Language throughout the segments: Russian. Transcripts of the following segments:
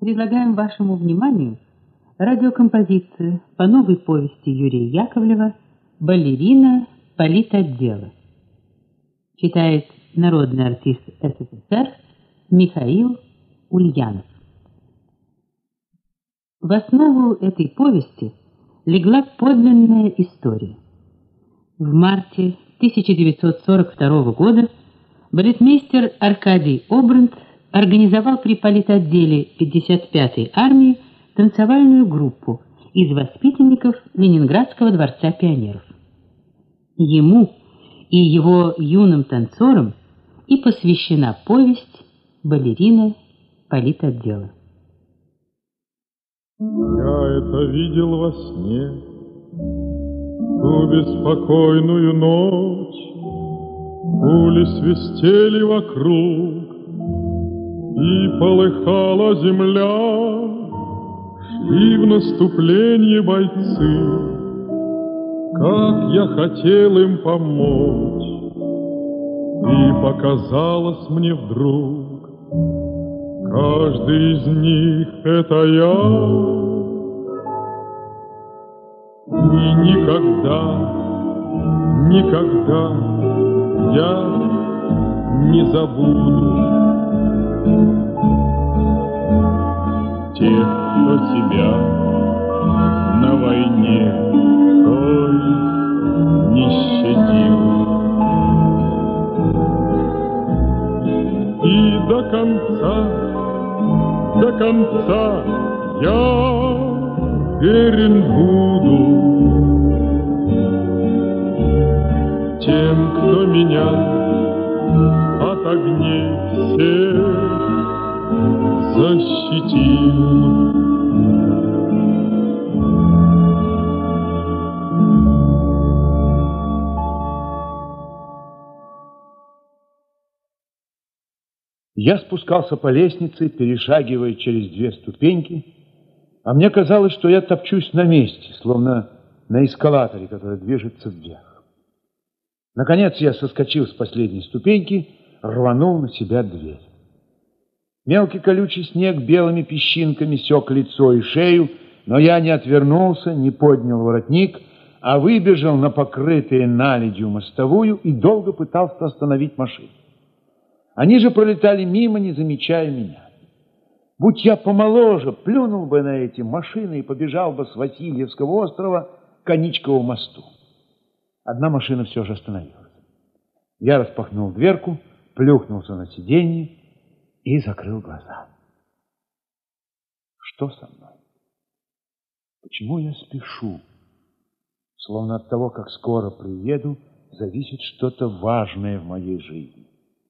Предлагаем вашему вниманию радиокомпозицию по новой повести Юрия Яковлева «Балерина политотдела». Читает народный артист СССР Михаил Ульянов. В основу этой повести легла подлинная история. В марте 1942 года балетмейстер Аркадий Обранд организовал при политотделе 55-й армии танцевальную группу из воспитанников Ленинградского дворца пионеров. Ему и его юным танцорам и посвящена повесть «Балерина политотдела». Я это видел во сне, ту беспокойную ночь, пули свистели вокруг, и полыхала земля, шли в наступление бойцы. Как я хотел им помочь, и показалось мне вдруг, каждый из них — это я. И никогда я не забуду тех, кто себя на войне той не щадил. И до конца я верен буду тем, кто меня от огней всех защитил. Я спускался по лестнице, перешагивая через 2 ступеньки, а мне казалось, что я топчусь на месте, словно на эскалаторе, который движется вверх. Наконец я соскочил с последней ступеньки, рванул на себя дверь. Мелкий колючий снег белыми песчинками сёк лицо и шею, но я не отвернулся, не поднял воротник, а выбежал на покрытую наледью мостовую и долго пытался остановить машину. Они же пролетали мимо, не замечая меня. Будь я помоложе, плюнул бы на эти машины и побежал бы с Васильевского острова к Коничковому мосту. Одна машина все же остановилась. Я распахнул дверку, плюхнулся на сиденье и закрыл глаза. Что со мной? Почему я спешу? Словно от того, как скоро приеду, зависит что-то важное в моей жизни.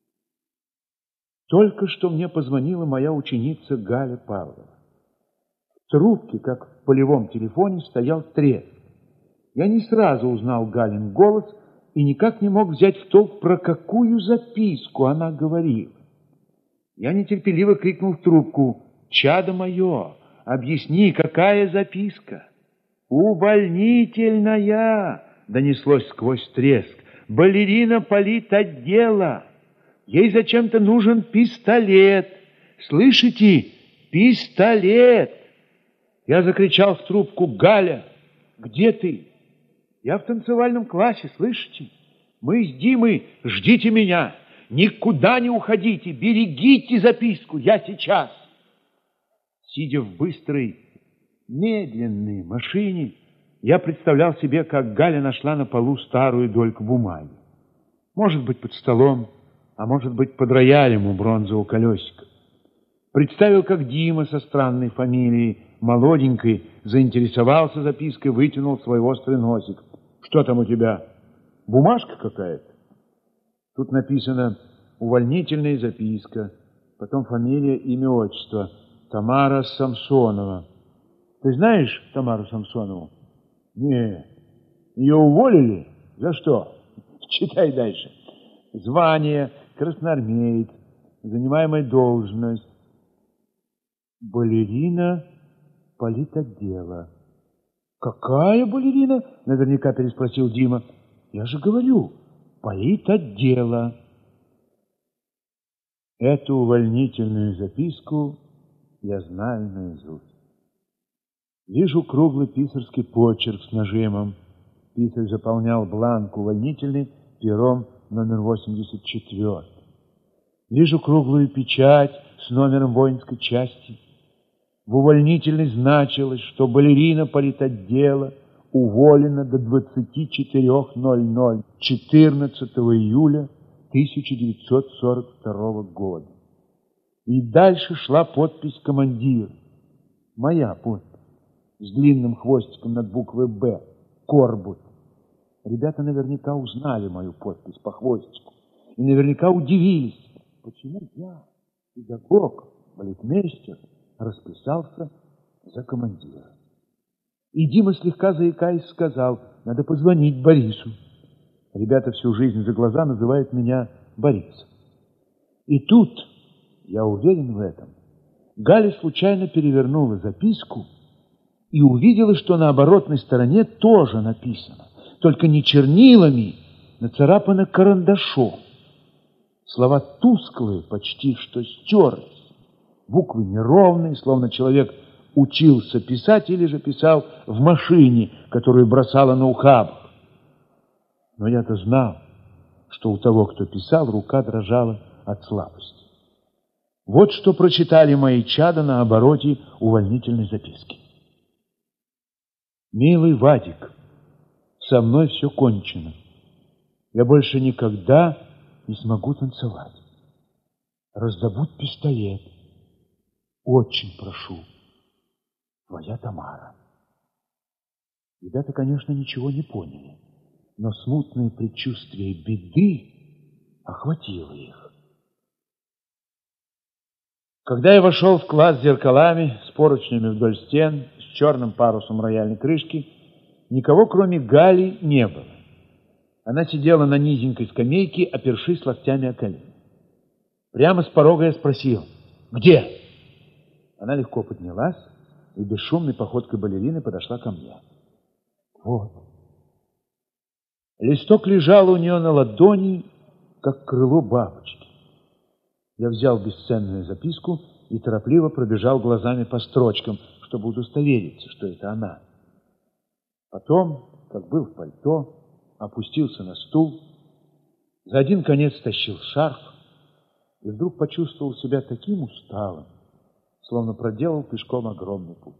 Только что мне позвонила моя ученица Галя Павлова. В трубке, как в полевом телефоне, стоял треск. Я не сразу узнал Галин голос и никак не мог взять в толк, про какую записку она говорила. Я нетерпеливо крикнул в трубку: «Чадо мое, объясни, какая записка?» «Увольнительная!» — донеслось сквозь треск. «Балерина политотдела! Ей зачем-то нужен пистолет! Слышите? Пистолет!» Я закричал в трубку: «Галя, где ты?» «Я в танцевальном классе, слышите? Мы с Димой, ждите меня! Никуда не уходите, берегите записку, я сейчас!» Сидя в быстрой, медленной машине, я представлял себе, как Галя нашла на полу старую дольку бумаги. Может быть, под столом, а может быть, под роялем у бронзового колесика. Представил, как Дима со странной фамилией, молоденькой, заинтересовался запиской, вытянул свой острый носик. «Что там у тебя? Бумажка какая-то?» Тут написано «Увольнительная записка», потом фамилия, имя, отчество. Тамара Самсонова. Ты знаешь Тамару Самсонову? Нет. Ее уволили? За что? Читай дальше. Звание, красноармеец, занимаемая должность. Балерина политотдела. Какая балерина? Наверняка переспросил Дима. Я же говорю, политотдела. Эту увольнительную записку я знаю наизусть. Вижу круглый писарский почерк с нажимом. Писарь заполнял бланк увольнительный пером номер 84. Вижу круглую печать с номером воинской части. В увольнительной значилось, что балерина политотдела уволена до 24:00 14 июля 1942 года. И дальше шла подпись командира. Моя подпись с длинным хвостиком над буквой «Б». Корбут. Ребята наверняка узнали мою подпись по хвостику и наверняка удивились, почему я, педагог, балетмейстер, расписался за командира. И Дима, слегка заикаясь, сказал: надо позвонить Борису. Ребята всю жизнь за глаза называют меня Борисом. И тут, я уверен в этом, Галя случайно перевернула записку и увидела, что на оборотной стороне тоже написано, только не чернилами, нацарапано карандашом. Слова тусклые, почти что стерлись, буквы неровные, словно человек учился писать или же писал в машине, которую бросала на ухабах. Но я-то знал, что у того, кто писал, рука дрожала от слабости. Вот что прочитали мои чада на обороте увольнительной записки. «Милый Вадик, со мной все кончено. Я больше никогда не смогу танцевать. Раздобудь пистолет. Очень прошу. Твоя Тамара». Ребята, конечно, ничего не поняли, но смутное предчувствие беды охватило их. Когда я вошел в класс с зеркалами, с поручнями вдоль стен, с черным парусом рояльной крышки, никого, кроме Гали, не было. Она сидела на низенькой скамейке, опершись локтями о колени. Прямо с порога я спросил: «Где?» Она легко поднялась и бесшумной походкой балерины подошла ко мне. Вот. Листок лежал у нее на ладони, как крыло бабочки. Я взял бесценную записку и торопливо пробежал глазами по строчкам, чтобы удостовериться, что это она. Потом, как был в пальто, опустился на стул, за один конец стащил шарф и вдруг почувствовал себя таким усталым, словно проделал пешком огромный путь.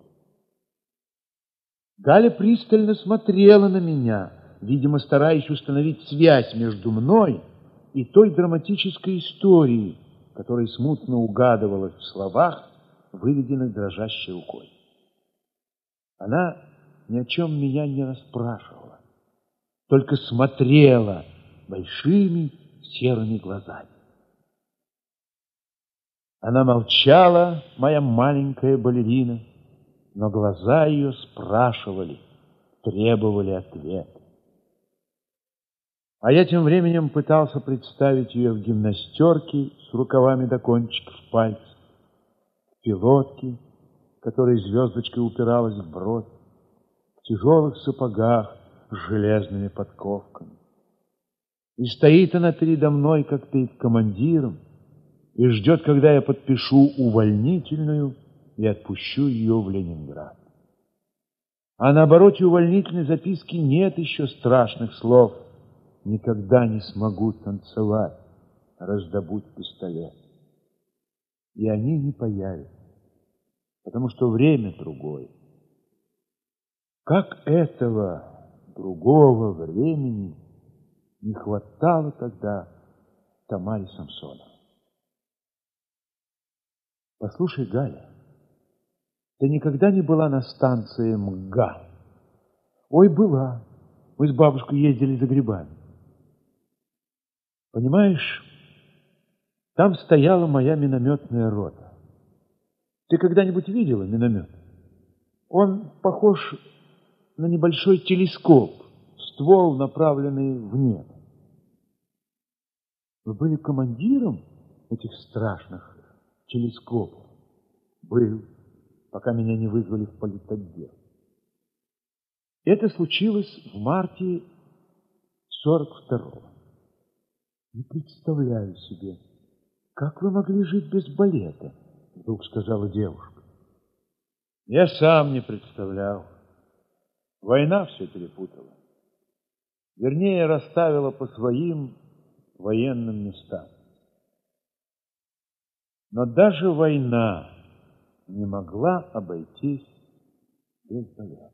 Галя пристально смотрела на меня, видимо, стараясь установить связь между мной и той драматической историей, которая смутно угадывалась в словах, выведенных дрожащей рукой. Она ни о чем меня не расспрашивала, только смотрела большими серыми глазами. Она молчала, моя маленькая балерина, но глаза ее спрашивали, требовали ответа. А я тем временем пытался представить ее в гимнастерке с рукавами до кончиков пальцев, в пилотке, которой звездочкой упиралась в брод, в тяжелых сапогах с железными подковками. И стоит она передо мной, как перед командиром, и ждет, когда я подпишу увольнительную и отпущу ее в Ленинград. А на обороте увольнительной записки нет еще страшных слов: «Никогда не смогу танцевать, раздобудь пистолет». И они не появятся, потому что время другое. Как этого другого времени не хватало тогда Тамаре Самсоновой. Послушай, Галя, ты никогда не была на станции МГА? Ой, была. Мы с бабушкой ездили за грибами. Понимаешь, там стояла моя минометная рота. Ты когда-нибудь видела миномет? Он похож на небольшой телескоп, ствол, направленный в небо. Вы были командиром этих страшных телескопов? Был, пока меня не вызвали в политотдел. Это случилось в марте 42-го. Не представляю себе, как вы могли жить без балета, вдруг сказала девушка. Я сам не представлял. Война все перепутала. Вернее, расставила по своим военным местам. Но даже война не могла обойтись без балета.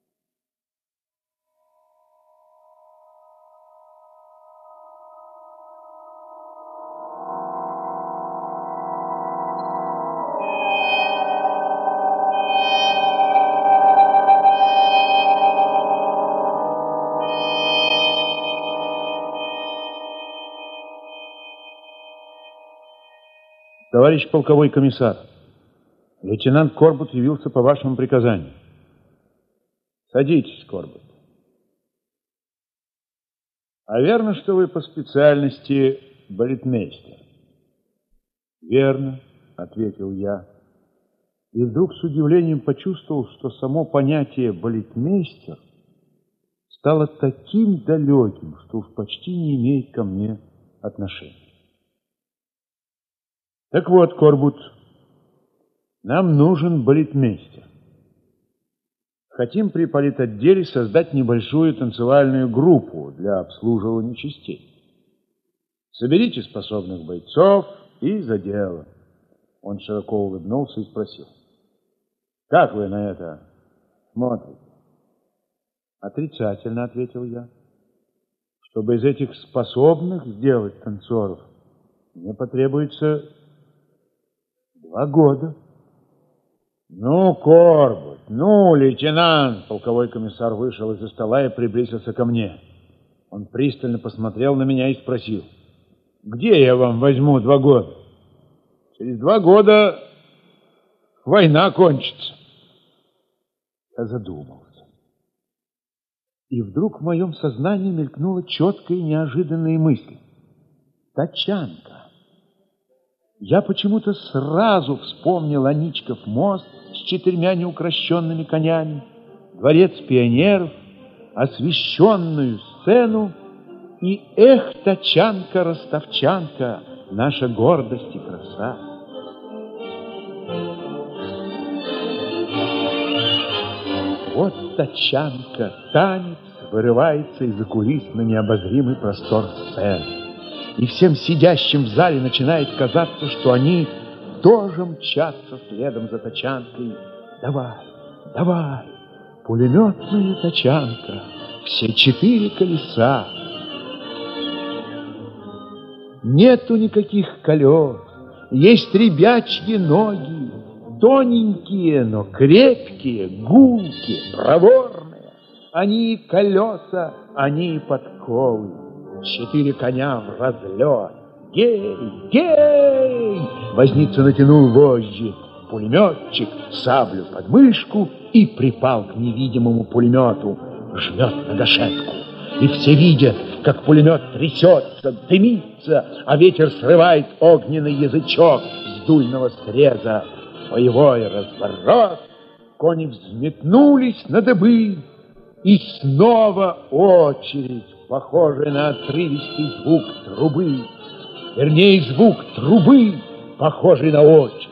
Товарищ полковой комиссар, лейтенант Корбут явился по вашему приказанию. Садитесь, Корбут. А верно, что вы по специальности балетмейстер? Верно, ответил я. И вдруг с удивлением почувствовал, что само понятие балетмейстер стало таким далеким, что уж почти не имеет ко мне отношения. Так вот, Корбут, нам нужен балетмейстер. Хотим при политотделе создать небольшую танцевальную группу для обслуживания частей. Соберите способных бойцов и за дело. Он широко улыбнулся и спросил: как вы на это смотрите? Отрицательно, ответил я. Чтобы из этих способных сделать танцоров, мне потребуется 2 года. Ну, Корбут, ну, лейтенант! Полковой комиссар вышел из-за стола и приблизился ко мне. Он пристально посмотрел на меня и спросил: где я вам возьму 2 года? Через 2 года война кончится. Я задумался. И вдруг в моем сознании мелькнула четкая и неожиданная мысль. Тачанка. Я почему-то сразу вспомнил Аничков мост с 4 неукрощенными конями, дворец пионеров, освещенную сцену и эх, тачанка, ростовчанка, наша гордость и краса. Вот тачанка, танец вырывается из-за кулис на необозримый простор сцены. И всем сидящим в зале начинает казаться, что они тоже мчатся следом за тачанкой. Давай, давай, пулеметная тачанка, все 4 колеса. Нету никаких колес, есть ребячьи ноги, тоненькие, но крепкие, гулкие, проворные. Они и колеса, они и подковы. 4 коня в разлет. Гей, гей! Возница натянул вожжи. Пулеметчик саблю под мышку и припал к невидимому пулемету. Жмет на гашетку. И все видят, как пулемет трясется, дымится, а ветер срывает огненный язычок с дульного среза. Боевой разворот. Кони взметнулись на дыбы. И снова очередь, похожий на отрывистый звук трубы. Вернее, звук трубы, похожий на очередь.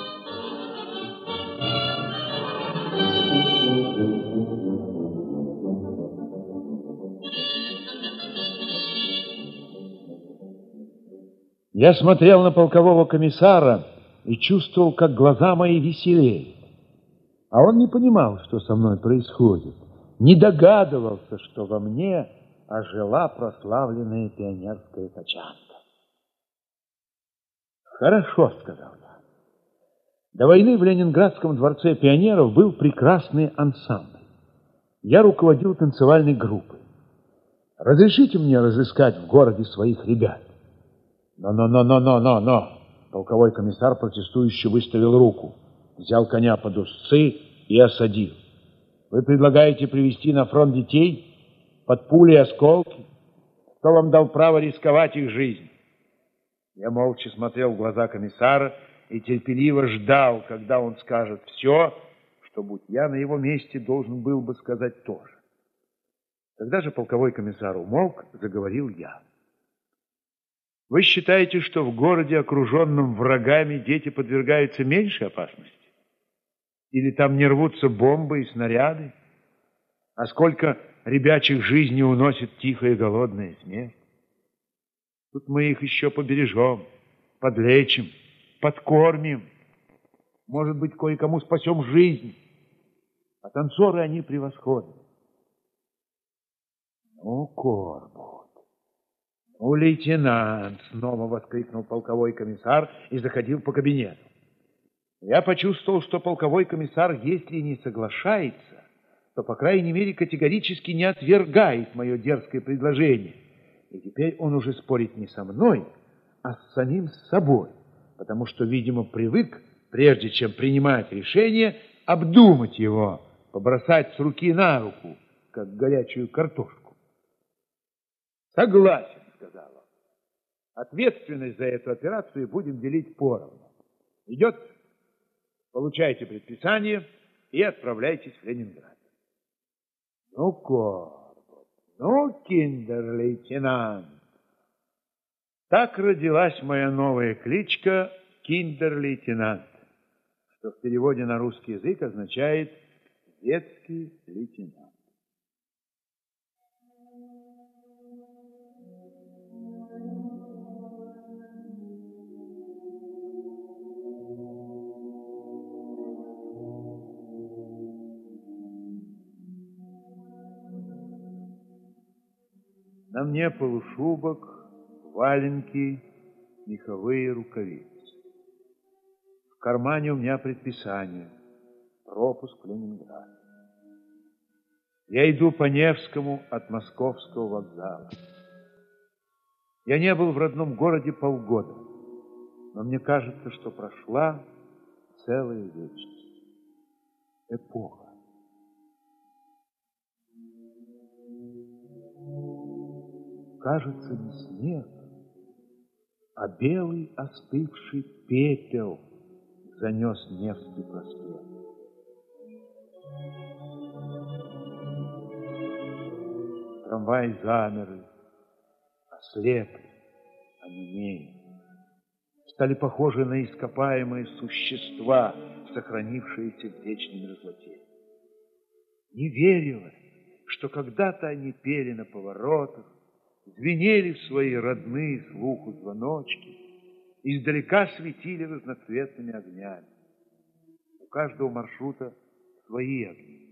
Я смотрел на полкового комиссара и чувствовал, как глаза мои веселеют. А он не понимал, что со мной происходит. Не догадывался, что во мне ожила прославленная пионерская тачанка. «Хорошо», — сказал я. До войны в Ленинградском дворце пионеров был прекрасный ансамбль. Я руководил танцевальной группой. Разрешите мне разыскать в городе своих ребят? Но. Полковой комиссар протестующе выставил руку, взял коня под уздцы и осадил. Вы предлагаете привести на фронт детей под пули и осколки? Кто вам дал право рисковать их жизнь? Я молча смотрел в глаза комиссара и терпеливо ждал, когда он скажет все, что, будь я на его месте, должен был бы сказать тоже. Когда же полковой комиссар умолк, заговорил я. Вы считаете, что в городе, окруженном врагами, дети подвергаются меньшей опасности? Или там не рвутся бомбы и снаряды? А сколько ребячих жизней уносит тихая и голодная смерть? Тут мы их еще побережем, подлечим, подкормим. Может быть, кое-кому спасем жизнь. А танцоры они превосходны. Ну, Корбут, ну, лейтенант, снова воскликнул полковой комиссар и заходил по кабинету. Я почувствовал, что полковой комиссар, если не соглашается, то, по крайней мере, категорически не отвергает мое дерзкое предложение. И теперь он уже спорит не со мной, а с самим собой, потому что, видимо, привык, прежде чем принимать решение, обдумать его, побросать с руки на руку, как горячую картошку. Согласен, сказал он. Ответственность за эту операцию будем делить поровну. Идет? Получайте предписание и отправляйтесь в Ленинград. Ну, Корбут, ну, киндер-лейтенант. Так родилась моя новая кличка киндер-лейтенант, что в переводе на русский язык означает детский лейтенант. На мне полушубок, валенки, меховые рукавицы. В кармане у меня предписание, пропуск в Ленинград. Я иду по Невскому от Московского вокзала. Я не был в родном городе полгода, но мне кажется, что прошла целая вечность. Эпоха. Кажется, не снег, а белый остывший пепел занес Невский проспект. Трамваи замерли, ослепли, онемели, стали похожи на ископаемые существа, сохранившиеся в вечной мерзлоте. Не верилось, что когда-то они пели на поворотах, звенели в свои родные слуху звоночки, издалека светили разноцветными огнями. У каждого маршрута свои огни.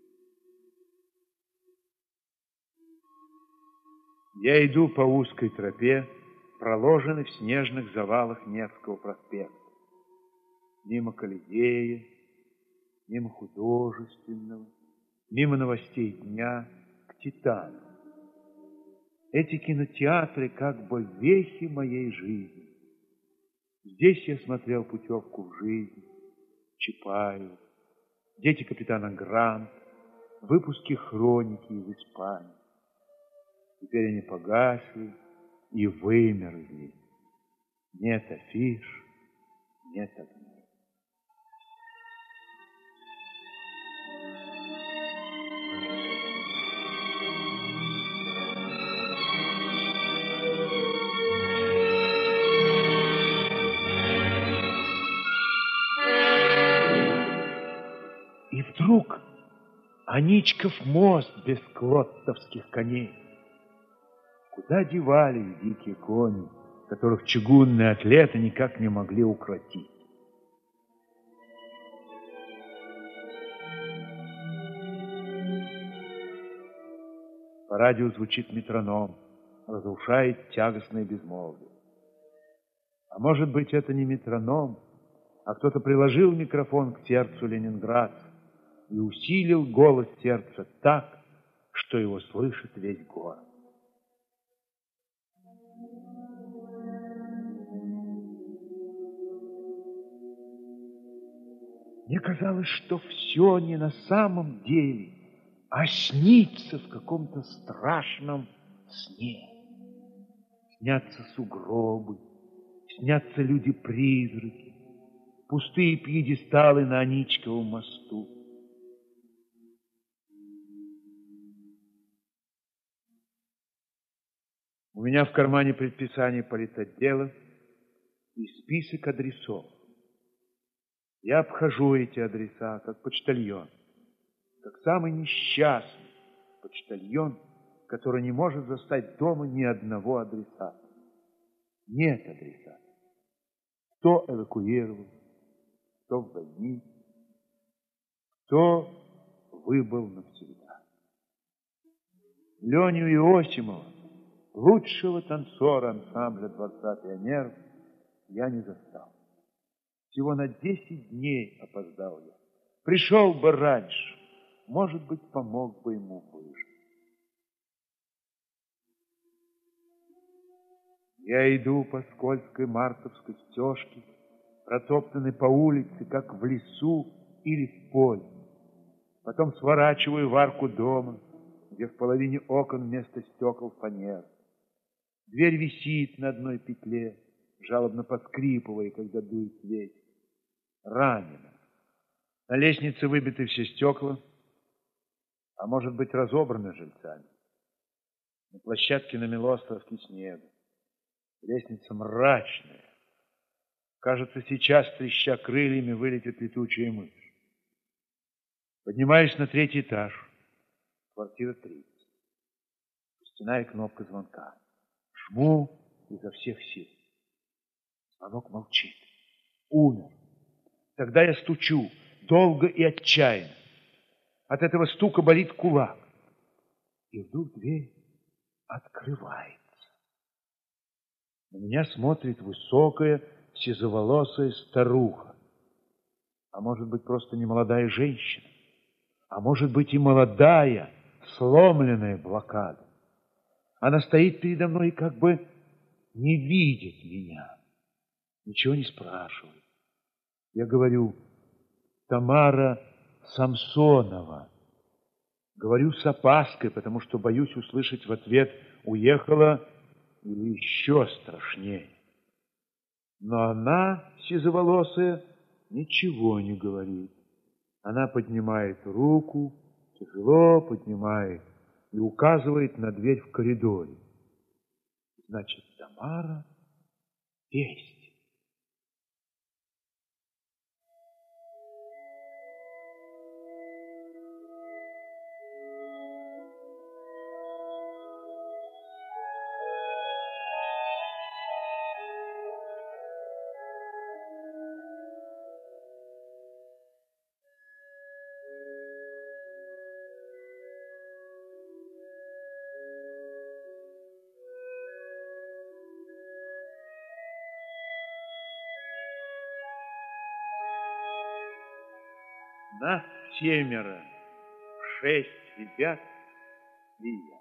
Я иду по узкой тропе, проложенной в снежных завалах Невского проспекта. Мимо Колизея, мимо художественного, мимо новостей дня, к Титану. Эти кинотеатры как бы вехи моей жизни. Здесь я смотрел путевку в жизнь, Чапаева, дети капитана Гранта, выпуски хроники из Испании. Теперь они погасли и вымерли. Нет афиш, нет огней. И вдруг Аничков мост без клоттовских коней. Куда девались дикие кони, которых чугунные атлеты никак не могли укротить? По радио звучит метроном, разрушает тягостное безмолвие. А может быть, это не метроном, а кто-то приложил микрофон к сердцу ленинградцев и усилил голос сердца так, что его слышит весь город. Мне казалось, что все не на самом деле, а снится в каком-то страшном сне. Снятся сугробы, снятся люди-призраки, пустые пьедесталы на Аничковом мосту. У меня в кармане предписание политотдела и список адресов. Я обхожу эти адреса, как почтальон, как самый несчастный почтальон, который не может застать дома ни одного адресата. Нет адресата. Кто эвакуировал, кто в больнице, кто выбыл навсегда. Леню Иосимова, лучшего танцора ансамбля Дворца пионеров, я не застал. Всего на 10 дней опоздал я. Пришел бы раньше, может быть, помог бы ему выжить. Я иду по скользкой мартовской стежке, протоптанной по улице, как в лесу или в поле. Потом сворачиваю в арку дома, где в половине окон вместо стекол фанер. Дверь висит на одной петле, жалобно поскрипывая, когда дует ветер. Ранено. На лестнице выбиты все стекла, а может быть, разобраны жильцами. На площадке намело островки снега. Лестница мрачная. Кажется, сейчас, треща крыльями, вылетит летучая мышь. Поднимаюсь на 3-й этаж. Квартира 30. Стена и кнопка звонка. Жму изо всех сил. Звонок молчит. Умер. Тогда я стучу, долго и отчаянно. От этого стука болит кулак. И вдруг дверь открывается. На меня смотрит высокая, сизоволосая старуха. А может быть, просто немолодая женщина. А может быть, и молодая, сломленная блокада. Она стоит передо мной и как бы не видит меня. Ничего не спрашивает. Я говорю: Тамара Самсонова. Говорю с опаской, потому что боюсь услышать в ответ: уехала или еще страшнее. Но она, сизоволосая, ничего не говорит. Она поднимает руку, тяжело поднимает и указывает на дверь в коридоре. Значит, Тамара есть. Нас 7, 6 ребят и я.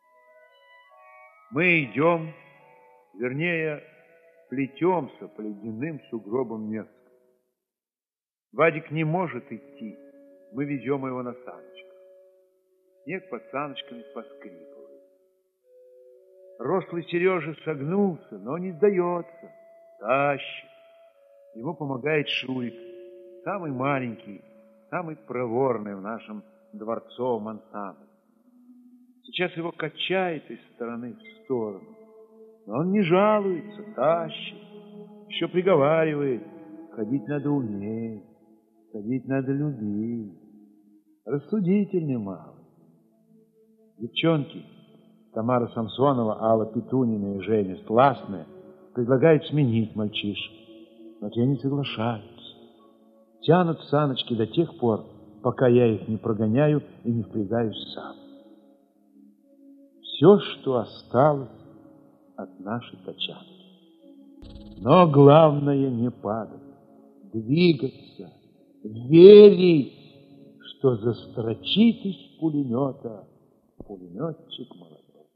Мы идем, вернее, плетемся по ледяным сугробам Невска. Вадик не может идти, мы везем его на саночках. Снег под саночками поскрипывает. Рослый Сережа согнулся, но не сдается, тащит. Ему помогает Шурик, самый маленький, самый проворный в нашем дворцовом ансамбле. Сейчас его качает из стороны в сторону, но он не жалуется, тащит, еще приговаривает: ходить надо уметь, ходить надо любить. Рассудительный малый. Девчонки, Тамара Самсонова, Алла Петунина и Женя Сластная, предлагают сменить мальчишек, но те не соглашаются. Тянут саночки до тех пор, пока я их не прогоняю и не впрягаюсь сам. Все, что осталось от нашей тачанки. Но главное не падать, двигаться, верить, что застрочит из пулемета пулеметчик молодой.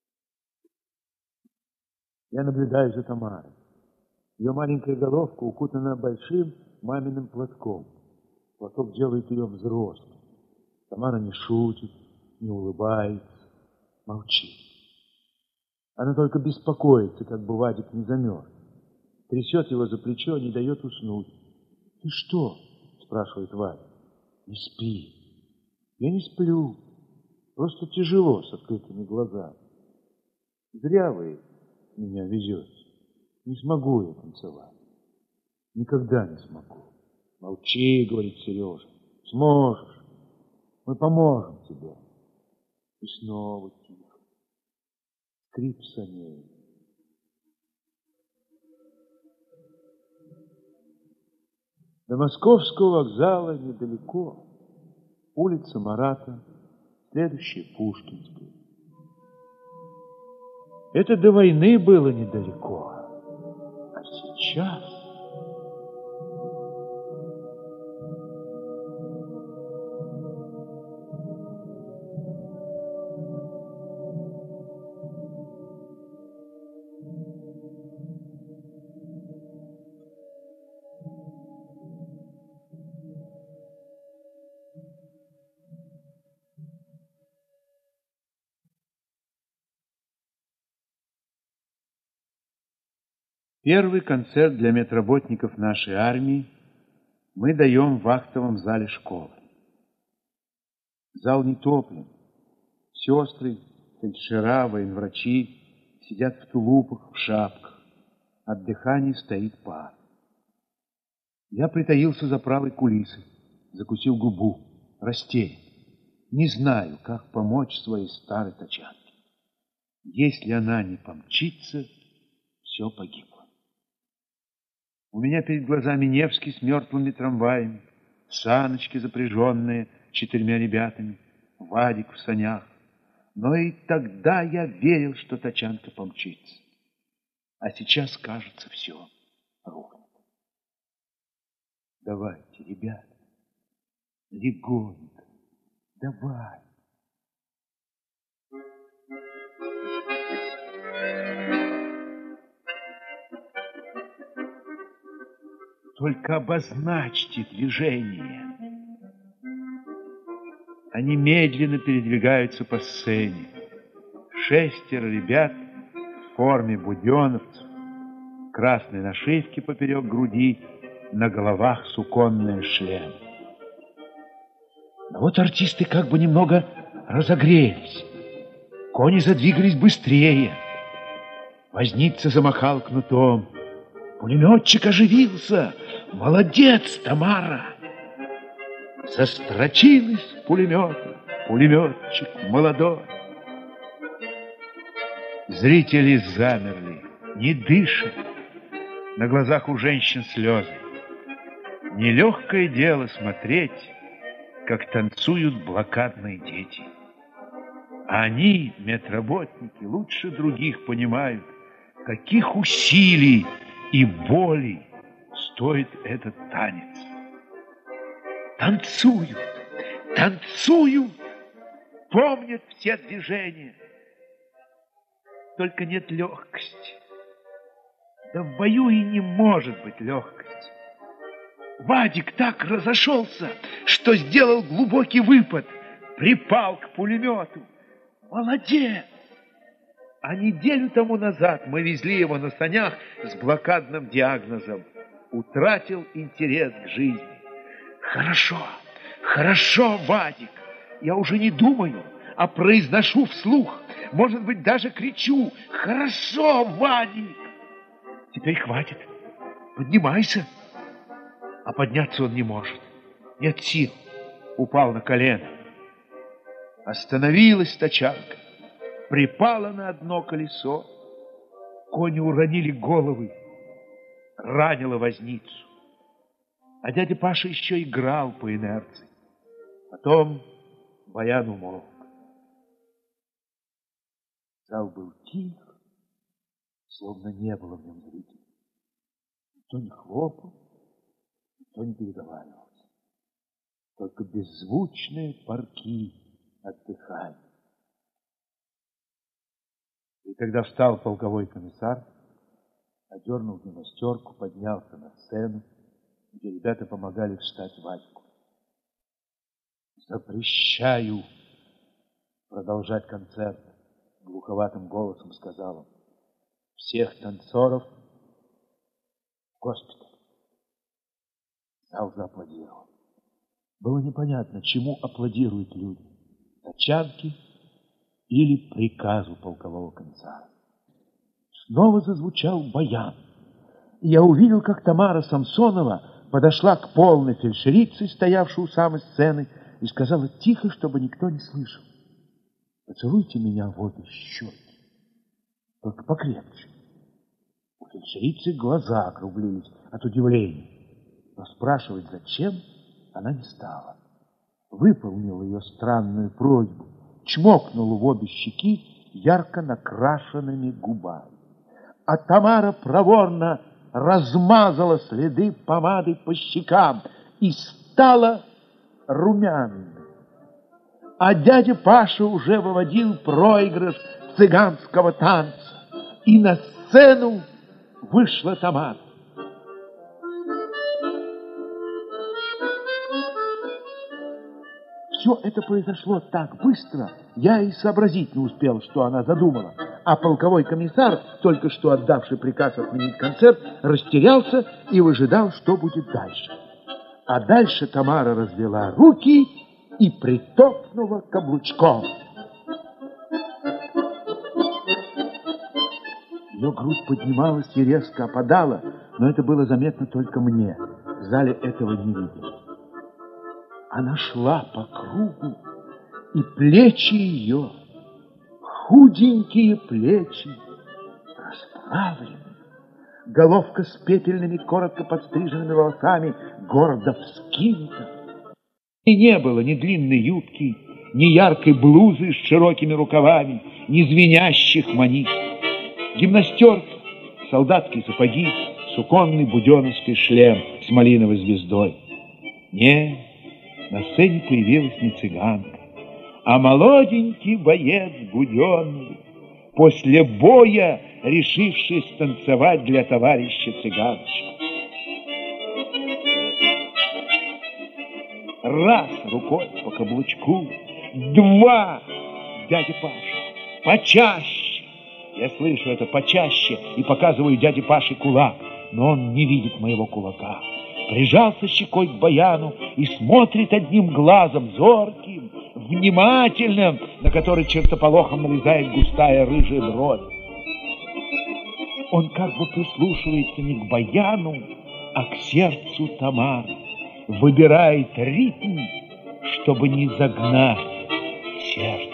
Я наблюдаю за Тамарой. Ее маленькая головка укутана большим маминым платком. Платок делает ее взрослой. Тамара не шутит, не улыбается, молчит. Она только беспокоится, как бы Вадик не замерз. Трясет его за плечо, не дает уснуть. «Ты что?» – спрашивает Вадик. «Не спи». «Я не сплю. Просто тяжело с открытыми глазами. Зря вы меня везете. Не смогу я танцевать. Никогда не смогу. Молчи, говорит Сережа, сможешь, мы поможем тебе. И снова тихо, скрип саней. До Московского вокзала недалеко. Улица Марата, следующая Пушкинская. Это до войны было недалеко. А сейчас... Первый концерт для медработников нашей армии мы даем в актовом зале школы. Зал не топлен. Сестры, фельдшера, военврачи сидят в тулупах, в шапках. От дыхания стоит пар. Я притаился за правой кулисой, закусил губу, растерян. Не знаю, как помочь своей старой тачанке. Если она не помчится, все погибло. У меня перед глазами Невский с мертвыми трамваями, саночки, запряженные 4 ребятами, Вадик в санях. Но и тогда я верил, что тачанка помчится. А сейчас, кажется, все рухнет. Давайте, ребята, легонько, давай. Только обозначьте движение. Они медленно передвигаются по сцене. 6 ребят в форме буденовцев, красные нашивки поперек груди, на головах суконные шлемы. Но вот артисты как бы немного разогрелись. Кони задвигались быстрее. Возница замахал кнутом. Пулеметчик оживился. Молодец, Тамара! Застрочил из пулемета пулеметчик молодой. Зрители замерли, не дышат. На глазах у женщин слезы. Нелегкое дело смотреть, как танцуют блокадные дети. А они, медработники, лучше других понимают, каких усилий и боли стоит этот танец. Танцуют, танцуют, помнят все движения. Только нет легкости. Да в бою и не может быть легкости. Вадик так разошелся, что сделал глубокий выпад, припал к пулемету. Молодец! А неделю тому назад мы везли его на санях с блокадным диагнозом. Утратил интерес к жизни. Хорошо, хорошо, Вадик. Я уже не думаю, а произношу вслух. Может быть, даже кричу. Хорошо, Вадик. Теперь хватит. Поднимайся. А подняться он не может. Нет сил. Упал на колено. Остановилась тачанка. Припала на одно колесо. Кони уронили головы. Ранила возницу. А дядя Паша еще играл по инерции. Потом баян умолк. Зал был тих, словно не было в нем зрителей. Никто не хлопал, никто не переговаривался. Только беззвучные порки отдыхали. И когда встал полковой комиссар, одернул гимнастерку, поднялся на сцену, где ребята помогали встать Вадику. «Запрещаю продолжать концерт», — глуховатым голосом сказал он. «Всех танцоров в госпиталь». Зал зааплодировал. Было непонятно, чему аплодируют люди — тачанке или приказу полкового комиссара. Снова зазвучал баян. Я увидел, как Тамара Самсонова подошла к полной фельдшерице, стоявшей у самой сцены, и сказала тихо, чтобы никто не слышал: «Поцелуйте меня в обе щеки, только покрепче». У фельдшерицы глаза округлились от удивления, но спрашивать зачем она не стала. Выполнила ее странную просьбу, чмокнула в обе щеки ярко накрашенными губами. А Тамара проворно размазала следы помады по щекам и стала румяной. А дядя Паша уже выводил проигрыш цыганского танца, и на сцену вышла Тамара. Все это произошло так быстро, я и сообразить не успел, что она задумала. А полковой комиссар, только что отдавший приказ отменить концерт, растерялся и выжидал, что будет дальше. А дальше Тамара развела руки и притопнула каблучком. Ее грудь поднималась и резко опадала, но это было заметно только мне. В зале этого не видели. Она шла по кругу, и плечи ее, худенькие плечи, расправлены. Головка с пепельными, коротко подстриженными волосами гордо вскинута. И не было ни длинной юбки, ни яркой блузы с широкими рукавами, ни звенящих манишек. Гимнастерка, солдатские сапоги, суконный буденовский шлем с малиновой звездой. Нет, на сцене появилась не цыганка, а молоденький боец Буденный, после боя решивший станцевать для товарища цыганочку. Раз рукой по каблучку, два, дядя Паша, почаще. Я слышу это почаще и показываю дяде Паше кулак, но он не видит моего кулака. Прижался щекой к баяну и смотрит одним глазом, зорким, внимательным, на который чертополохом нарезает густая рыжая бровь. Он как бы прислушивается не к баяну, а к сердцу Тамары, выбирает ритм, чтобы не загнать сердце.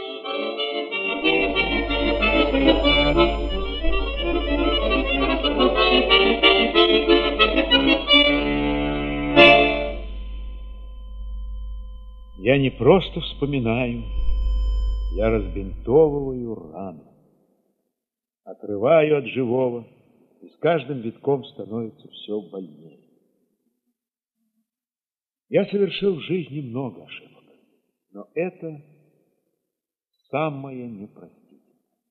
Я не просто вспоминаю, я разбинтовываю рану, отрываю от живого, и с каждым витком становится все больнее. Я совершил в жизни много ошибок, но это самое непростительное.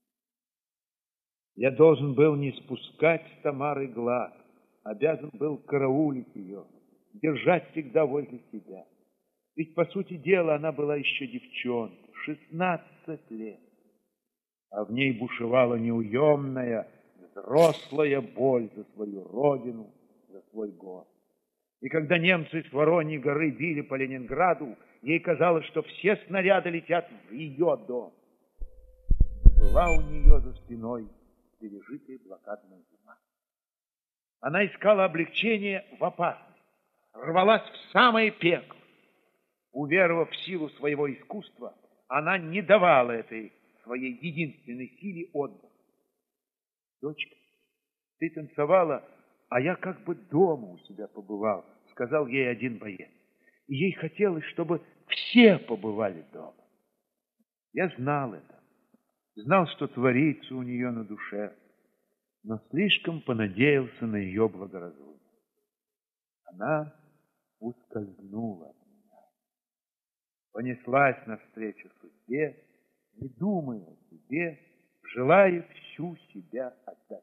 Я должен был не спускать с Тамары глаз, обязан был караулить ее, держать всегда возле себя. Ведь, по сути дела, она была еще девчонка, 16 лет, а в ней бушевала неуемная, взрослая боль за свою родину, за свой город. И когда немцы с Вороньей горы били по Ленинграду, ей казалось, что все снаряды летят в ее дом. Была у нее за спиной пережитая блокадная зима. Она искала облегчения в опасности, рвалась в самое пекло. Уверовав в силу своего искусства, она не давала этой своей единственной силе отдыха. «Дочка, ты танцевала, а я как бы дома у себя побывал», — сказал ей один боец. И ей хотелось, чтобы все побывали дома. Я знал это, знал, что творится у нее на душе, но слишком понадеялся на ее благоразумие. Она ускользнула. Понеслась навстречу судьбе, не думая о себе, желая всю себя отдать.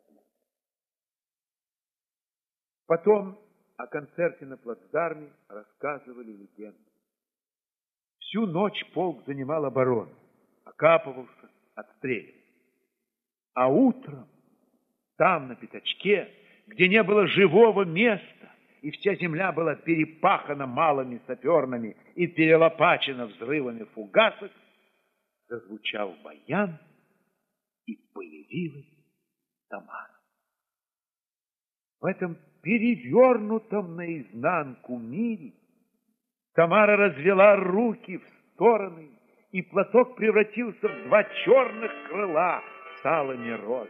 Потом о концерте на плацдарме рассказывали легенды. Всю ночь полк занимал оборону, окапывался, отстреливался. А утром, там, на пятачке, где не было живого места, и вся земля была перепахана малыми саперными и перелопачена взрывами фугасок, зазвучал баян, и появилась Тамара. В этом перевернутом наизнанку мире Тамара развела руки в стороны, и платок превратился в два черных крыла с алыми розами.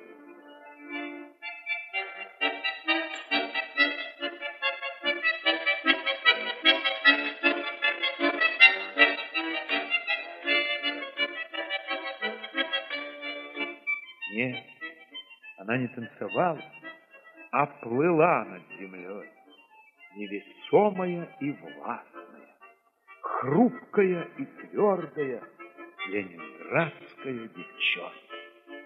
Нет, она не танцевала, а плыла над землей, невесомая и властная, хрупкая и твердая ленинградская девчонка.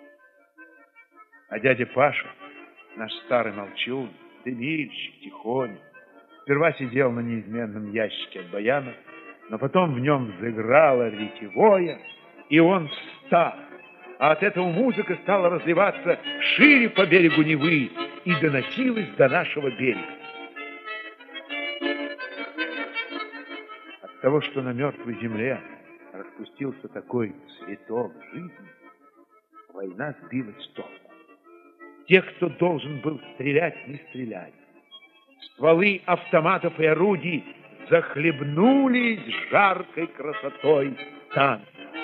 А дядя Паша, наш старый молчун, дымильщик, тихоня, сперва сидел на неизменном ящике от баяна, но потом в нем взыграло ретевое, и он встал. А от этого музыка стала разливаться шире по берегу Невы и доносилась до нашего берега. От того, что на мертвой земле распустился такой цветок жизни, война сбилась с толку. Те, кто должен был стрелять, не стреляли. Стволы автоматов и орудий захлебнулись жаркой красотой танца.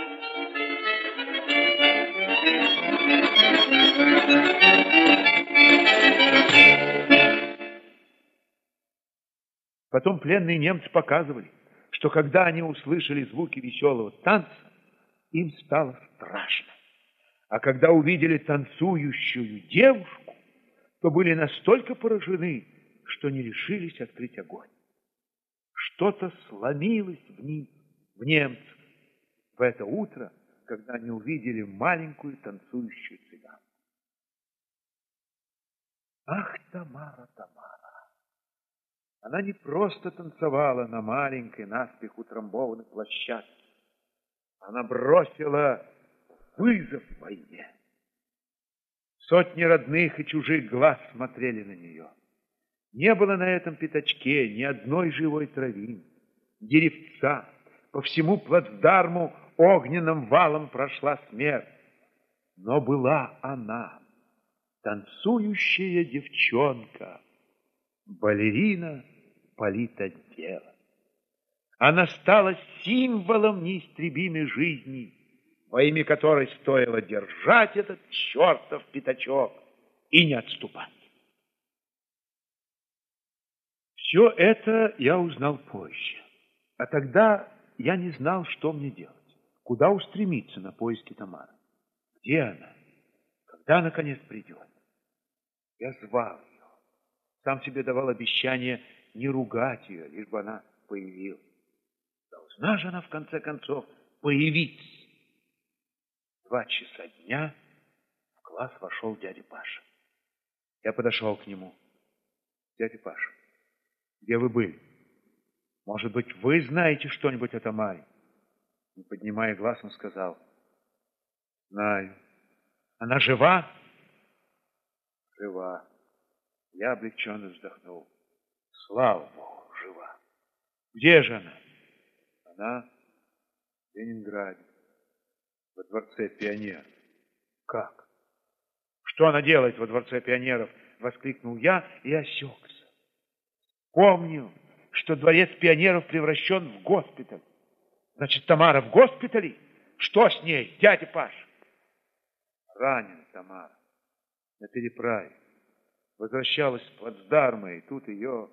Потом пленные немцы показывали, что когда они услышали звуки веселого танца, им стало страшно. А когда увидели танцующую девушку, то были настолько поражены, что не решились открыть огонь. Что-то сломилось в немцах в это утро, когда они увидели маленькую танцующую цыганку. Ах, Тамара, Тамара! Она не просто танцевала на маленькой, наспех утрамбованной площадке. Она бросила вызов войне. Сотни родных и чужих глаз смотрели на нее. Не было на этом пятачке ни одной живой травинки, деревца. По всему плацдарму огненным валом прошла смерть. Но была она, танцующая девчонка, балерина политотдела. Она стала символом неистребимой жизни, во имя которой стоило держать этот чертов пятачок и не отступать. Все это я узнал позже. А тогда я не знал, что мне делать, куда устремиться на поиски Тамары. Где она? Когда, наконец, придет? Я звал ее. Сам себе давал обещание не ругать ее, лишь бы она появилась. Должна же она, в конце концов, появиться. 2 часа дня в класс вошел дядя Паша. Я подошел к нему. Дядя Паша, где вы были? Может быть, вы знаете что-нибудь о Тамаре? Не поднимая глаз, он сказал: знаю. Она жива? Жива. Я облегченно вздохнул. Слава Богу, жива. Где же она? Она в Ленинграде, во Дворце пионеров. Как? Что она делает во Дворце пионеров? Воскликнул я и осекся. Помню, что Дворец пионеров превращен в госпиталь. Значит, Тамара в госпитале? Что с ней, дядя Паш? Ранена Тамара на переправе. Возвращалась с плацдарма, и тут ее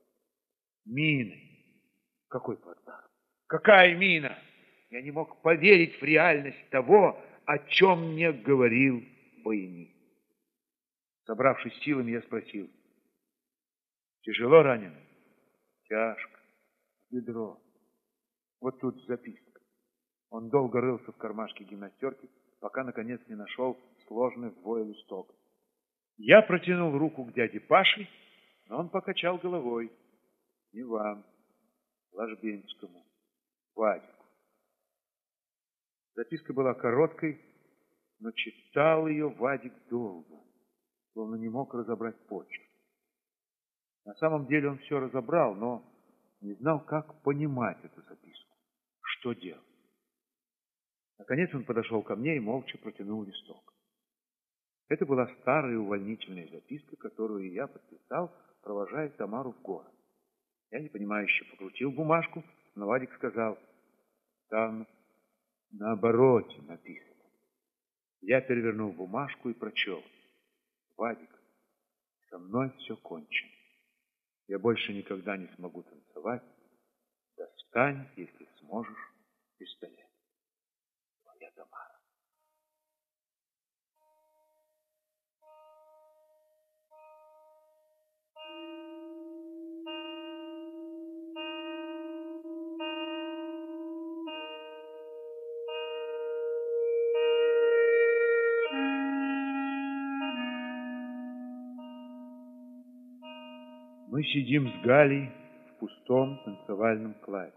миной. Какой плацдарм? Какая мина? Я не мог поверить в реальность того, о чем мне говорил баянист. Собравшись силами, я спросил: тяжело ранена? Тяжко. Бедро. Вот тут записка. Он долго рылся в кармашке гимнастерки, пока, наконец, не нашел сложенный вдвое листок. Я протянул руку к дяде Паше, но он покачал головой. Не вам, Ложбинскому, Вадику. Записка была короткой, но читал ее Вадик долго, словно не мог разобрать почерк. На самом деле он все разобрал, но не знал, как понимать эту записку, что делать. Наконец он подошел ко мне и молча протянул листок. Это была старая увольнительная записка, которую я подписал провожает Тамару в город. Я непонимающе покрутил бумажку, но Вадик сказал: там на обороте написано. Я перевернул бумажку и прочел: Вадик, со мной все кончено. Я больше никогда не смогу танцевать. Достань, если сможешь, пистолет. Твоя Тамара. Мы сидим с Галей в пустом танцевальном классе.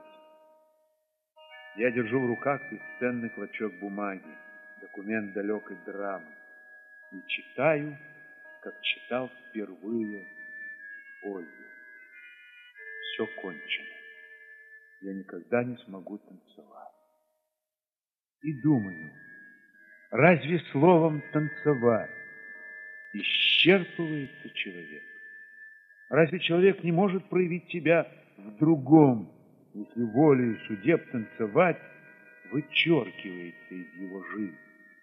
Я держу в руках бесценный клочок бумаги, документ далекой драмы, и читаю, как читал впервые Ольгу. Все кончено. Я никогда не смогу танцевать. И думаю, разве словом «танцевать» исчерпывается человек? Разве человек не может проявить себя в другом, если волею судеб танцевать вычеркивается из его жизни?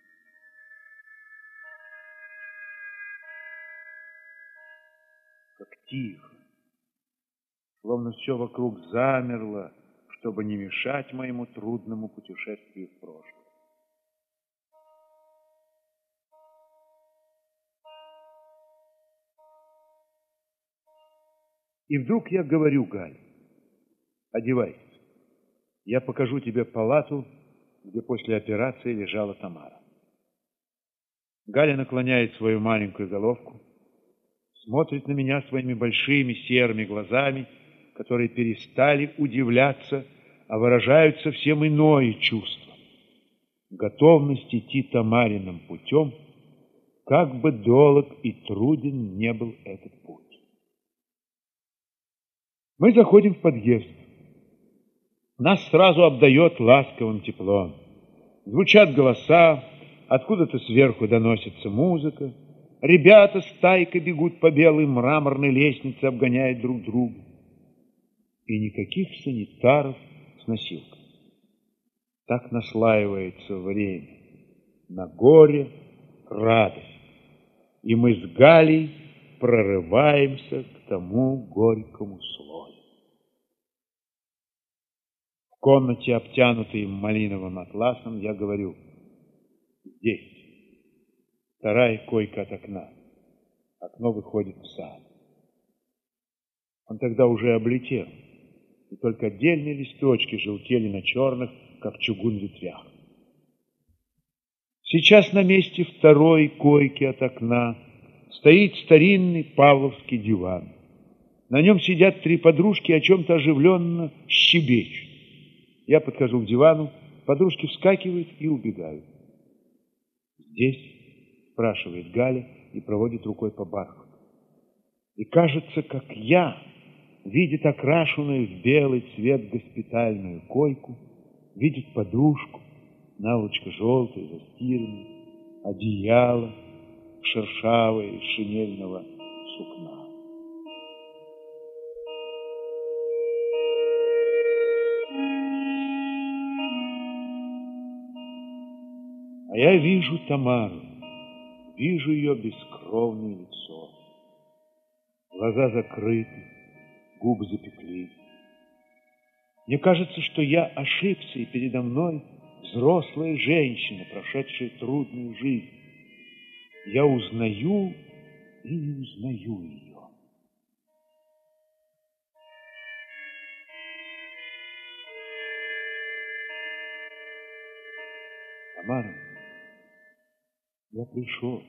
Как тихо, словно все вокруг замерло, чтобы не мешать моему трудному путешествию в прошлое. И вдруг я говорю Гале: одевайся, я покажу тебе палату, где после операции лежала Тамара. Галя наклоняет свою маленькую головку, смотрит на меня своими большими серыми глазами, которые перестали удивляться, а выражают совсем иное чувство. Готовность идти Тамариным путем, как бы долг и труден не был этот путь. Мы заходим в подъезд. Нас сразу обдает ласковым теплом. Звучат голоса, откуда-то сверху доносится музыка. Ребята стайкой бегут по белой мраморной лестнице, обгоняя друг друга. И никаких санитаров с носилкой. Так наслаивается время. На горе радость. И мы с Галей прорываемся к тому горькому слою. В комнате, обтянутой малиновым атласом, я говорю: здесь. Вторая койка от окна. Окно выходит в сад. Он тогда уже облетел, и только отдельные листочки желтели на черных, как чугун, ветвях. Сейчас на месте второй койки от окна стоит старинный павловский диван. На нем сидят три подружки, о чем-то оживленно щебечут. Я подхожу к дивану, подружки вскакивают и убегают. «Здесь?» – спрашивает Галя и проводит рукой по бархату. И кажется, как я, видит окрашенную в белый цвет госпитальную койку, видит подружку, наволочка желтая, застиранная, одеяло шершавое из шинельного сукна. А я вижу Тамару, вижу ее бескровное лицо. Глаза закрыты, губы запеклись. Мне кажется, что я ошибся, и передо мной взрослая женщина, прошедшая трудную жизнь. Я узнаю и не узнаю ее. Тамара, я пришел.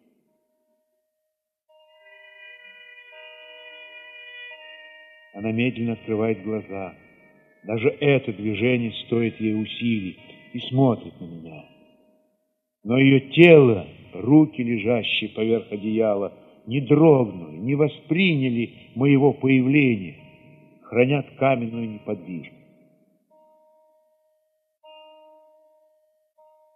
Она медленно открывает глаза. Даже это движение стоит ей усилий, и смотрит на меня. Но ее тело, руки, лежащие поверх одеяла, не дрогнули, не восприняли моего появления, хранят каменную неподвижность.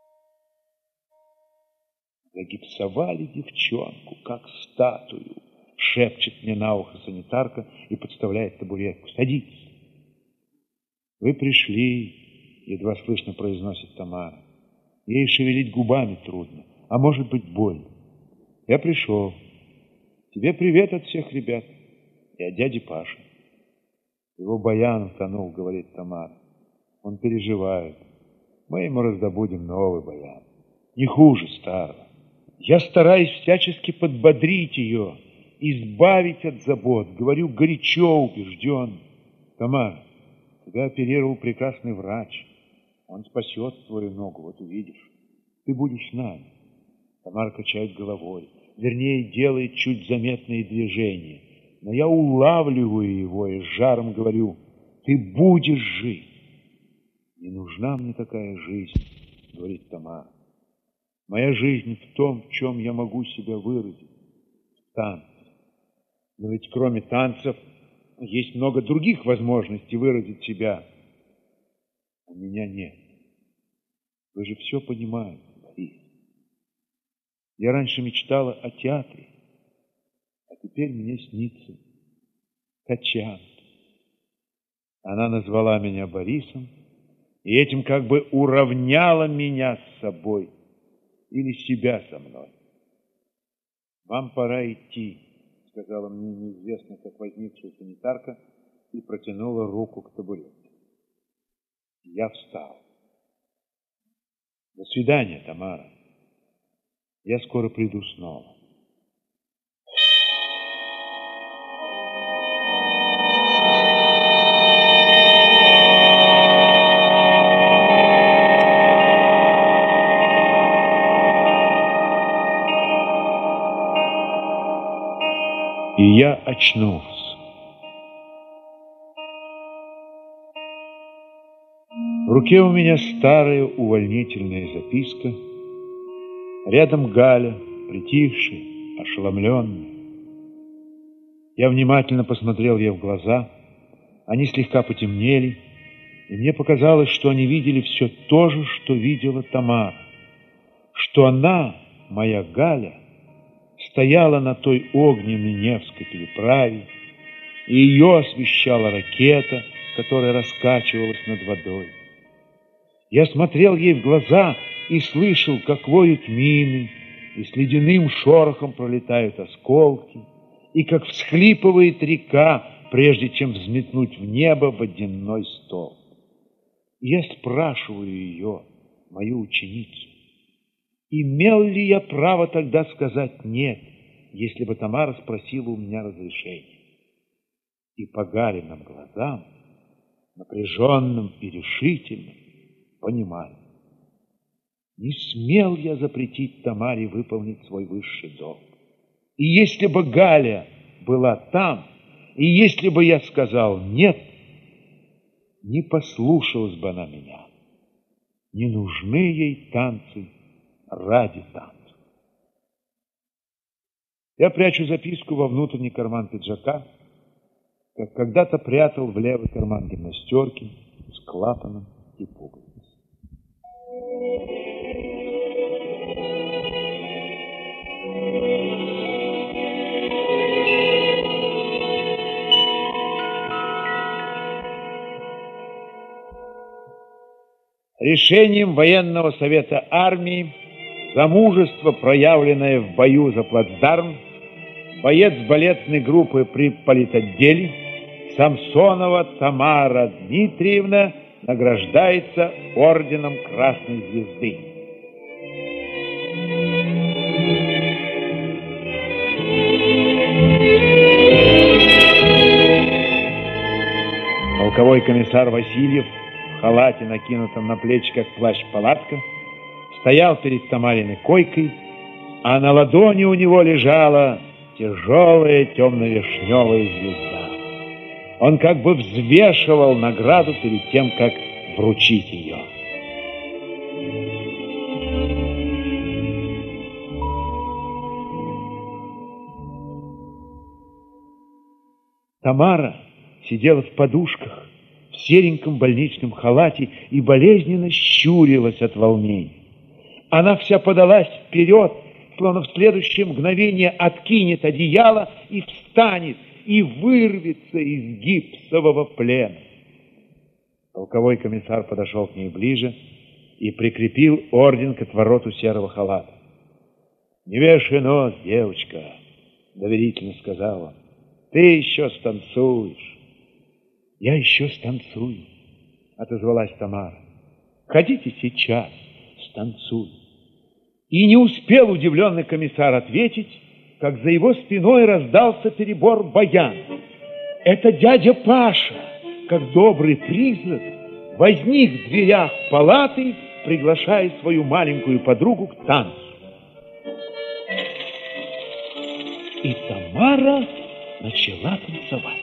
Загипсовали девчонку, как статую, шепчет мне на ухо санитарка и подставляет табуретку. Садитесь. Вы пришли, едва слышно произносит Тамара. Ей шевелить губами трудно, а может быть больно. Я пришел. Тебе привет от всех ребят и от дяди Паши. Его баян утонул, говорит Тамара. Он переживает. Мы ему раздобудем новый баян. Не хуже старого. Я стараюсь всячески подбодрить ее, избавить от забот. Говорю горячо, убежден. Тамара, тебя оперировал прекрасный врач. Он спасет твою ногу, вот увидишь. Ты будешь с нами. Тамара качает головой. Вернее, делает чуть заметные движения. Но я улавливаю его и с жаром говорю, ты будешь жить. Не нужна мне такая жизнь, говорит Тамара. Моя жизнь в том, в чем я могу себя выразить. В танце. Но ведь кроме танцев есть много других возможностей выразить себя. У меня нет. Вы же все понимаете, Борис. Я раньше мечтала о театре, а теперь мне снится Тачанка. Она назвала меня Борисом и этим как бы уравняла меня с собой или себя со мной. Вам пора идти, сказала мне неизвестно, как возникшая санитарка и протянула руку к табуретке. Я встал. До свидания, Тамара. Я скоро приду снова. И я очнулся. В руке у меня старая увольнительная записка. Рядом Галя, притихшая, ошеломленная. Я внимательно посмотрел ей в глаза. Они слегка потемнели, и мне показалось, что они видели все то же, что видела Тамара. Что она, моя Галя, стояла на той огненной Невской переправе, и ее освещала ракета, которая раскачивалась над водой. Я смотрел ей в глаза и слышал, как воют мины, и с ледяным шорохом пролетают осколки, и как всхлипывает река, прежде чем взметнуть в небо водяной столб. И я спрашиваю ее, мою ученицу, имел ли я право тогда сказать «нет», если бы Тамара спросила у меня разрешения? И по Галиным глазам, напряженным и решительным, понимаю, не смел я запретить Тамаре выполнить свой высший долг. И если бы Галя была там, и если бы я сказал «нет», не послушалась бы она меня. Не нужны ей танцы ради танцев. Я прячу записку во внутренний карман пиджака, как когда-то прятал в левый карман гимнастерки с клапаном и пуговицей. Решением военного совета армии за мужество, проявленное в бою за плацдарм, боец балетной группы при политотделе Самсонова Тамара Дмитриевна награждается орденом Красной Звезды. Полковой комиссар Васильев в халате, накинутом на плечи, как плащ-палатка, стоял перед Тамариной койкой, а на ладони у него лежала тяжелая темно-вишневая звезда. Он как бы взвешивал награду перед тем, как вручить ее. Тамара сидела в подушках, в сереньком больничном халате и болезненно щурилась от волнения. Она вся подалась вперед, словно в следующее мгновение откинет одеяло и встанет, и вырвется из гипсового плена. Полковой комиссар подошел к ней ближе и прикрепил орден к отвороту серого халата. «Не вешай нос, девочка», — доверительно сказал он. «Ты еще станцуешь». «Я еще станцую», — отозвалась Тамара. «Хотите сейчас станцую?» И не успел удивленный комиссар ответить, как за его спиной раздался перебор баяна. Это дядя Паша, как добрый призрак, возник в дверях палаты, приглашая свою маленькую подругу к танцу. И Тамара начала танцевать.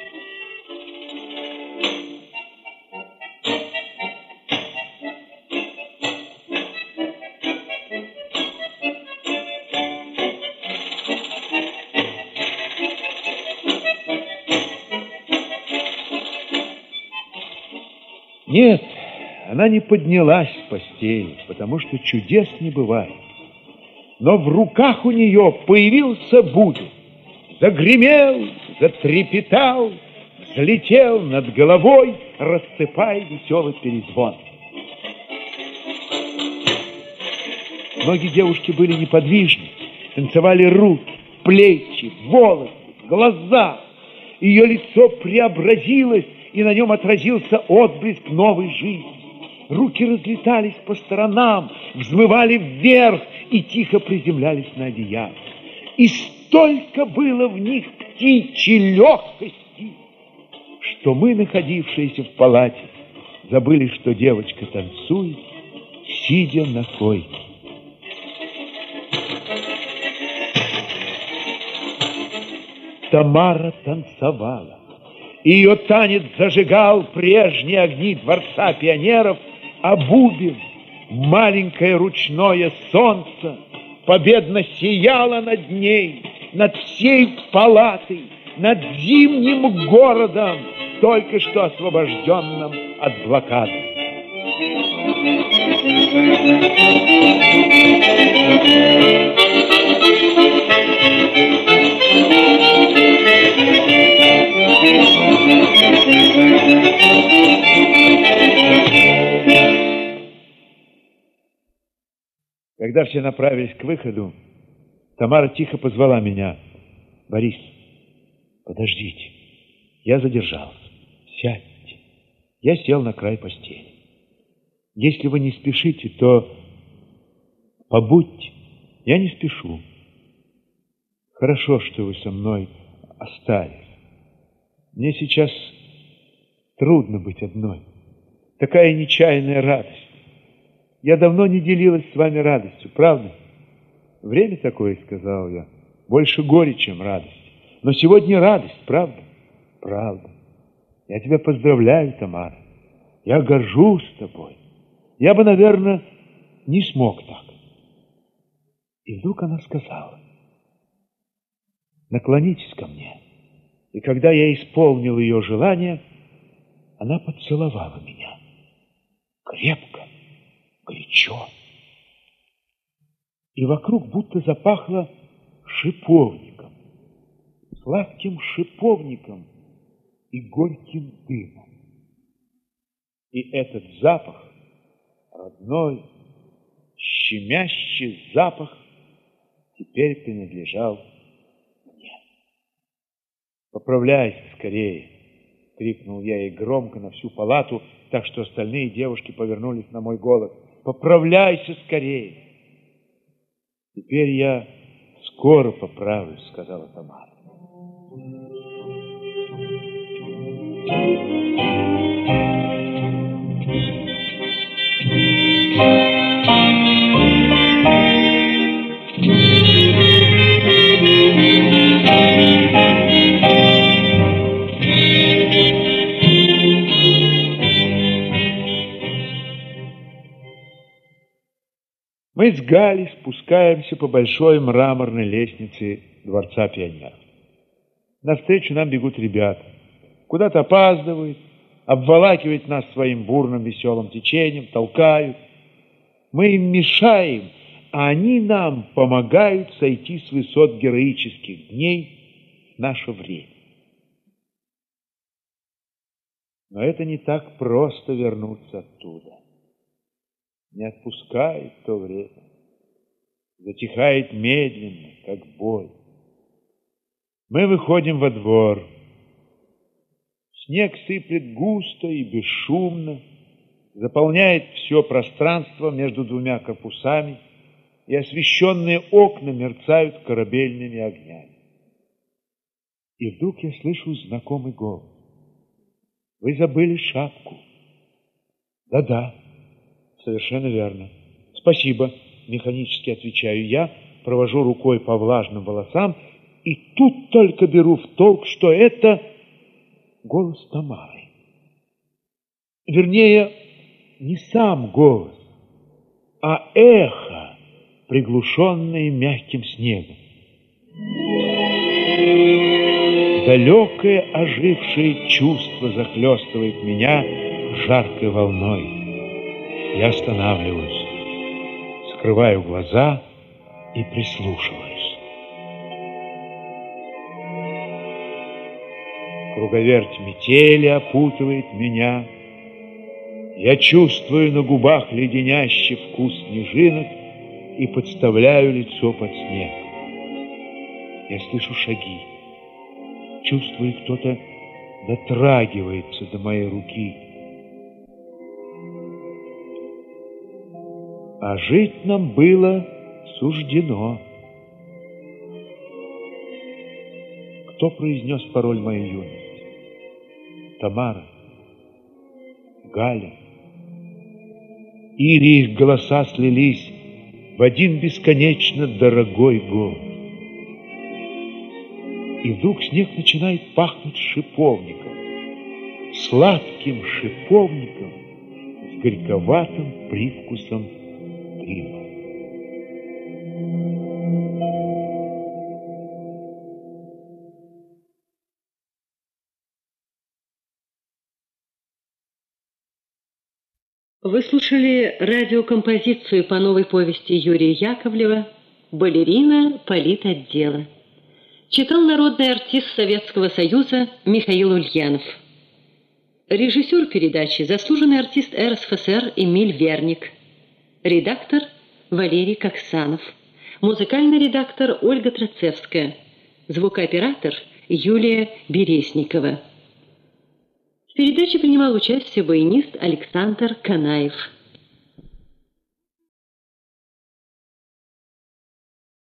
Нет, она не поднялась с постели, потому что чудес не бывает. Но в руках у нее появился бубен. Загремел, затрепетал, взлетел над головой, рассыпая веселый перезвон. Ноги девушки были неподвижны, танцевали руки, плечи, волосы, глаза. Ее лицо преобразилось, и на нем отразился отблеск новой жизни. Руки разлетались по сторонам, взмывали вверх и тихо приземлялись на одеяло. И столько было в них птичьей легкости, что мы, находившиеся в палате, забыли, что девочка танцует, сидя на койке. Тамара танцевала. Ее танец зажигал прежние огни Дворца пионеров, а бубен, маленькое ручное солнце, победно сияло над ней, над всей палатой, над зимним городом, только что освобожденным от блокады. Когда все направились к выходу, Тамара тихо позвала меня. «Борис, подождите, я задержался, сядьте». Я сел на край постели. «Если вы не спешите, то побудьте, я не спешу. Хорошо, что вы со мной остались. Мне сейчас трудно быть одной. Такая нечаянная радость. Я давно не делилась с вами радостью, правда? Время такое, сказал я, больше горе, чем радость. Но сегодня радость, правда? Правда. Я тебя поздравляю, Тамара. Я горжусь тобой. Я бы, наверное, не смог так. И вдруг она сказала: наклонитесь ко мне. И когда я исполнил ее желание, она поцеловала меня. Крепко, горячо. И вокруг будто запахло шиповником, сладким шиповником и горьким дымом. И этот запах, родной, щемящий запах, теперь принадлежал мне. «Поправляйся скорее!» — крикнул я ей громко на всю палату, так что остальные девушки повернулись на мой голос. «Поправляйся скорее!» «Теперь я скоро поправлюсь», — сказала Тамара. Мы с Галей спускаемся по большой мраморной лестнице Дворца пионеров. Навстречу нам бегут ребята. Куда-то опаздывают, обволакивают нас своим бурным веселым течением, толкают. Мы им мешаем, а они нам помогают сойти с высот героических дней в наше время. Но это не так просто вернуться оттуда. Не отпускает то время, затихает медленно, как боль. Мы выходим во двор. Снег сыплет густо и бесшумно, заполняет все пространство между двумя корпусами, и освещенные окна мерцают корабельными огнями. И вдруг я слышу знакомый голос. Вы забыли шапку. Да-да, совершенно верно. Спасибо, механически отвечаю я, провожу рукой по влажным волосам, и тут только беру в толк, что это голос Тамары. Вернее, не сам голос, а эхо, приглушенное мягким снегом. Далекое ожившее чувство захлестывает меня жаркой волной. Я останавливаюсь, скрываю глаза и прислушиваюсь. Круговерть метели опутывает меня. Я чувствую на губах леденящий вкус снежинок и подставляю лицо под снег. Я слышу шаги. Чувствую, кто-то дотрагивается до моей руки. А жить нам было суждено. Кто произнес пароль моей юности? Тамара? Галя? Или их голоса слились в один бесконечно дорогой голос? И вдруг снег начинает пахнуть шиповником, сладким шиповником с горьковатым привкусом дыма. Вы слушали радиокомпозицию по новой повести Юрия Яковлева «Балерина политотдела». Читал народный артист Советского Союза Михаил Ульянов. Режиссер передачи – заслуженный артист РСФСР Эмиль Верник. Редактор – Валерий Коксанов. Музыкальный редактор – Ольга Троцевская. Звукооператор – Юлия Бересникова. В передаче принимал участие баянист Александр Канаев.